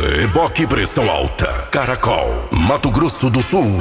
Reboque Pressão Alta, Caracol, Mato Grosso do Sul.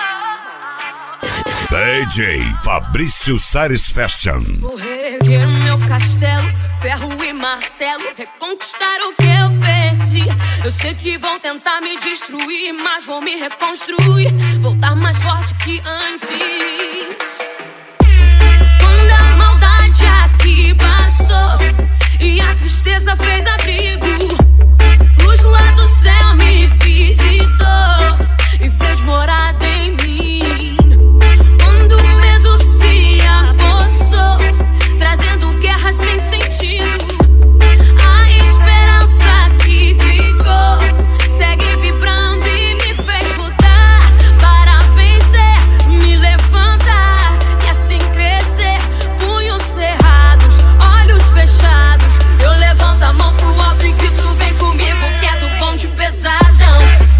DJ Fabrício Sares Fashion. Vou reerguer meu castelo, ferro e martelo, reconquistar o que eu perdi. Eu sei que vão tentar me destruir, mas vou me reconstruir, voltar mais forte que antes. Quando a maldade aqui passou e a tristeza fez abrigo, luz lá do céu me visitou e fez morada em mim. Quando o medo se apossou, trazendo guerra sem sentido, a esperança que ficou segue vibrando e me fez lutar para vencer, me levantar e assim crescer. Punhos cerrados, olhos fechados, eu levanto a mão pro alto e grito: vem comigo que é do bonde pesadão.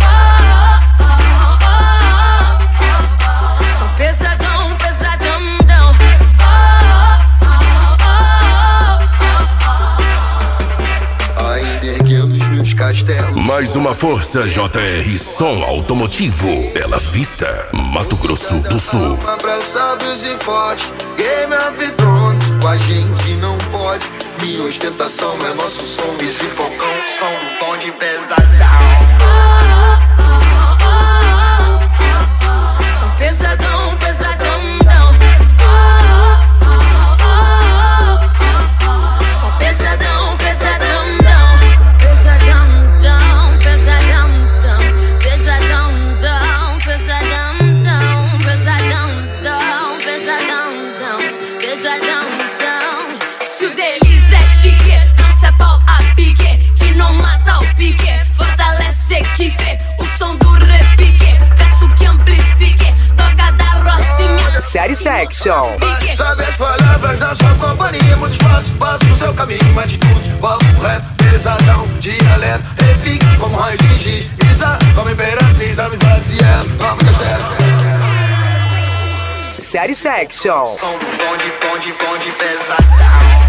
Sou pesadão, pesadão. Ainda erguendo os meus castelos. Mais uma força JR Som Automotivo. Bela Vista, Mato Grosso do Sul. Abraçados e fortes, Game of Thrones, com a gente não pode. Minha ostentação é nosso som, esse focão são do bonde pesadão. Sou pesadão, pesadão. Sou pesadão, pesadão. Pesadão, pesadão. Pesadão, pesadão. Pesadão, pesadão. Se o deles é chique, não se é pau a pique, que não mata o pique, fortalece a equipe, o som do repique, peço que amplifique, toca da Rocinha. Satisfaction. Sabe as palavras na sua companhia, muito espaço, passo no seu caminho, atitude, papo, rap, pesadão, dialeto, repique, como raio de giz, Isa, como imperatriz, amizades e nova castelo. Satisfaction. Som do bonde pesadão.